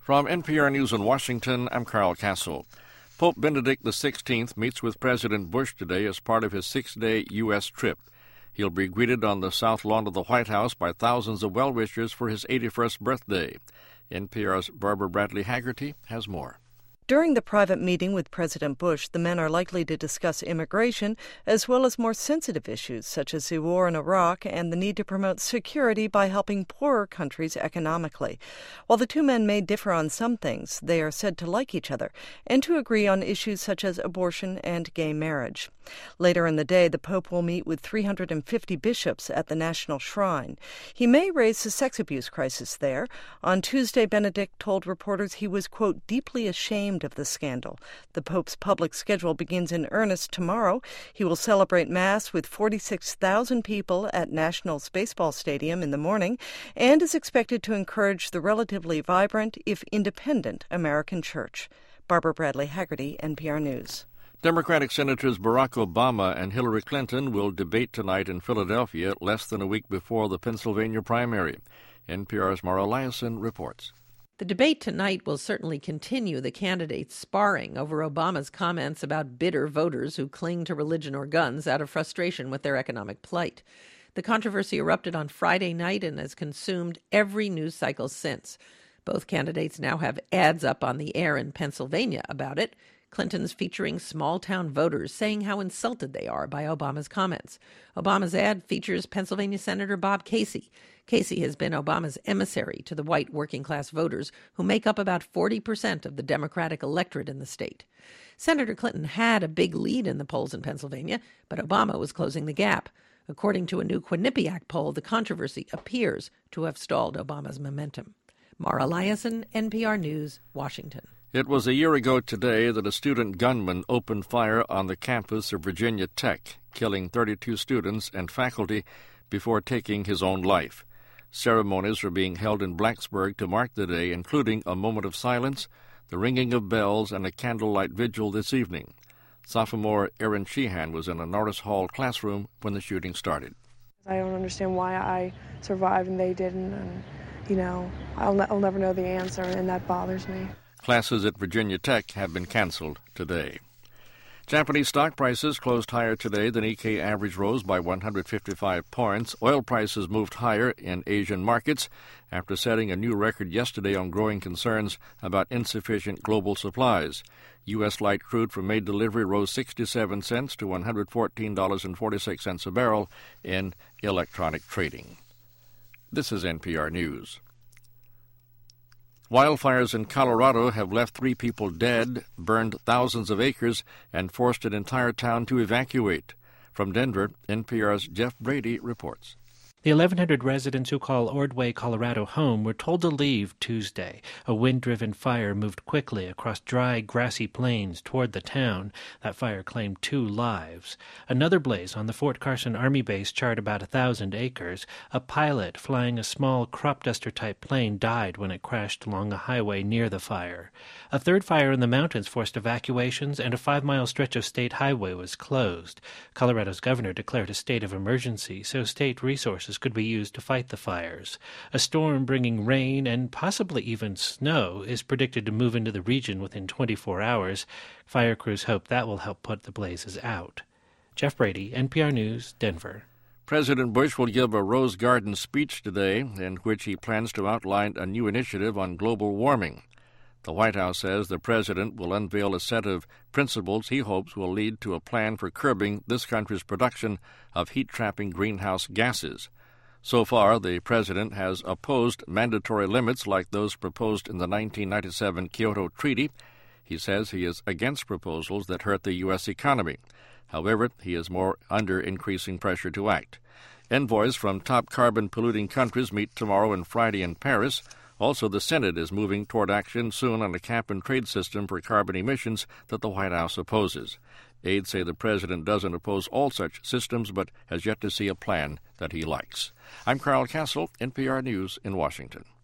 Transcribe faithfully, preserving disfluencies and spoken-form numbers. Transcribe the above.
From N P R News in Washington, I'm Carl Castle. Pope Benedict the sixteenth meets with President Bush today as part of his six-day U S trip. He'll be greeted on the south lawn of the White House by thousands of well-wishers for his eighty-first birthday. N P R's Barbara Bradley Haggerty has more. During the private meeting with President Bush, the men are likely to discuss immigration as well as more sensitive issues such as the war in Iraq and the need to promote security by helping poorer countries economically. While the two men may differ on some things, they are said to like each other and to agree on issues such as abortion and gay marriage. Later in the day, the Pope will meet with three hundred fifty bishops at the National Shrine. He may raise the sex abuse crisis there. On Tuesday, Benedict told reporters he was, quote, deeply ashamed of the scandal. The Pope's public schedule begins in earnest tomorrow. He will celebrate Mass with forty-six thousand people at Nationals Baseball Stadium in the morning and is expected to encourage the relatively vibrant, if independent, American church. Barbara Bradley Haggerty, N P R News. Democratic Senators Barack Obama and Hillary Clinton will debate tonight in Philadelphia less than a week before the Pennsylvania primary. N P R's Mara Eliason reports. The debate tonight will certainly continue the candidates sparring over Obama's comments about bitter voters who cling to religion or guns out of frustration with their economic plight. The controversy erupted on Friday night and has consumed every news cycle since. Both candidates now have ads up on the air in Pennsylvania about it. Clinton's featuring small-town voters saying how insulted they are by Obama's comments. Obama's ad features Pennsylvania Senator Bob Casey. Casey has been Obama's emissary to the white working-class voters who make up about forty percent of the Democratic electorate in the state. Senator Clinton had a big lead in the polls in Pennsylvania, but Obama was closing the gap. According to a new Quinnipiac poll, the controversy appears to have stalled Obama's momentum. Mara Eliason, N P R News, Washington. It was a year ago today that a student gunman opened fire on the campus of Virginia Tech, killing thirty-two students and faculty before taking his own life. Ceremonies are being held in Blacksburg to mark the day, including a moment of silence, the ringing of bells, and a candlelight vigil this evening. Sophomore Erin Sheehan was in a Norris Hall classroom when the shooting started. I don't understand why I survived and they didn't, and, you know, I'll, ne- I'll never know the answer, and that bothers me. Classes at Virginia Tech have been canceled today. Japanese stock prices closed higher today. The Nikkei average rose by one hundred fifty-five points. Oil prices moved higher in Asian markets after setting a new record yesterday on growing concerns about insufficient global supplies. U S light crude for May delivery rose sixty-seven cents to one hundred fourteen dollars and forty-six cents a barrel in electronic trading. This is N P R News. Wildfires in Colorado have left three people dead, burned thousands of acres, and forced an entire town to evacuate. From Denver, N P R's Jeff Brady reports. The eleven hundred residents who call Ordway, Colorado home were told to leave Tuesday. A wind-driven fire moved quickly across dry, grassy plains toward the town. That fire claimed two lives. Another blaze on the Fort Carson Army base charred about a thousand acres. A pilot flying a small crop duster-type plane died when it crashed along a highway near the fire. A third fire in the mountains forced evacuations, and a five-mile stretch of state highway was closed. Colorado's governor declared a state of emergency so state resources could be used to fight the fires. A storm bringing rain and possibly even snow is predicted to move into the region within twenty-four hours. Fire crews hope that will help put the blazes out. Jeff Brady, N P R News, Denver. President Bush will give a Rose Garden speech today in which he plans to outline a new initiative on global warming. The White House says the president will unveil a set of principles he hopes will lead to a plan for curbing this country's production of heat-trapping greenhouse gases. So far, the president has opposed mandatory limits like those proposed in the nineteen ninety-seven Kyoto Treaty. He says he is against proposals that hurt the U S economy. However, he is more under increasing pressure to act. Envoys from top carbon-polluting countries meet tomorrow and Friday in Paris. Also, the Senate is moving toward action soon on a cap-and-trade system for carbon emissions that the White House opposes. Aides say the president doesn't oppose all such systems, but has yet to see a plan that he likes. I'm Carl Castle, N P R News in Washington.